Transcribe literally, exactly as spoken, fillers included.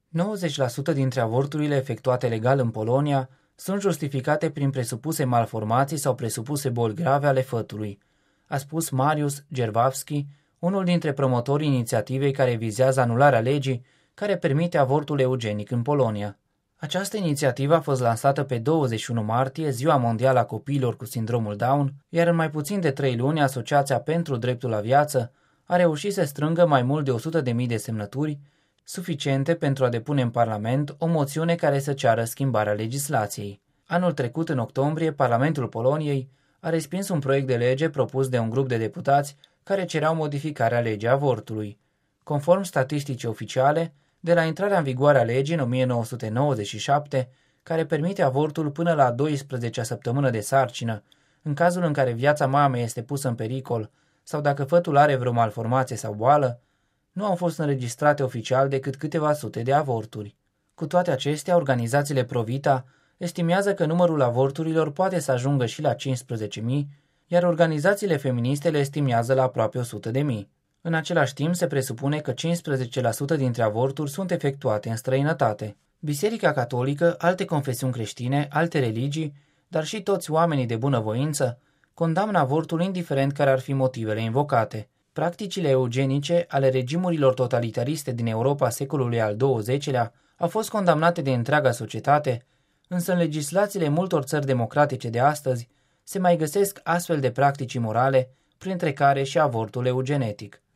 nouăzeci la sută dintre avorturile efectuate legal în Polonia sunt justificate prin presupuse malformații sau presupuse boli grave ale fătului, a spus Mariusz Gerwawski, unul dintre promotorii inițiativei care vizează anularea legii care permite avortul eugenic în Polonia. Această inițiativă a fost lansată pe douăzeci și unu martie, Ziua Mondială a Copiilor cu Sindromul Down, iar în mai puțin de trei luni Asociația pentru Dreptul la Viață a reușit să strângă mai mult de o sută de mii de semnături, suficiente pentru a depune în Parlament o moțiune care să ceară schimbarea legislației. Anul trecut, în octombrie, Parlamentul Poloniei a respins un proiect de lege propus de un grup de deputați care cereau modificarea legii avortului. Conform statisticii oficiale, de la intrarea în vigoare a legii în o mie nouă sute nouăzeci și șapte, care permite avortul până la a douăsprezecea săptămână de sarcină, în cazul în care viața mamei este pusă în pericol sau dacă fătul are vreo malformație sau boală, nu au fost înregistrate oficial decât câteva sute de avorturi. Cu toate acestea, organizațiile pro-vita estimează că numărul avorturilor poate să ajungă și la cincisprezece mii, iar organizațiile feministe le estimează la aproape o sută de mii. În același timp, se presupune că cincisprezece la sută dintre avorturi sunt efectuate în străinătate. Biserica Catolică, alte confesiuni creștine, alte religii, dar și toți oamenii de bunăvoință, condamnă avortul indiferent care ar fi motivele invocate. Practicile eugenice ale regimurilor totalitariste din Europa secolului al douăzecilea au fost condamnate de întreaga societate, însă în legislațiile multor țări democratice de astăzi se mai găsesc astfel de practici imorale, printre care și avortul eugenetic.